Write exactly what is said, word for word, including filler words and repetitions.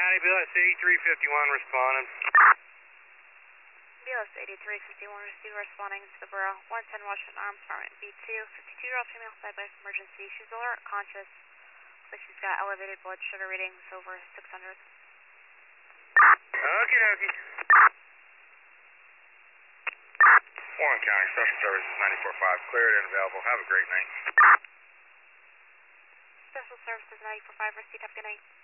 County, B L S eighty-three fifty-one responding. B L S eighty-three fifty-one receiver responding to the borough. one ten Washington Arms Department, B two, fifty-two-year-old female diabetic emergency. She's alert, conscious. Looks like she's got elevated blood sugar readings over six hundred. Okie dokie. Warren County Special Services ninety-four five, cleared and available. Have a great night. Special Services ninety-four five, receipt, have a good night.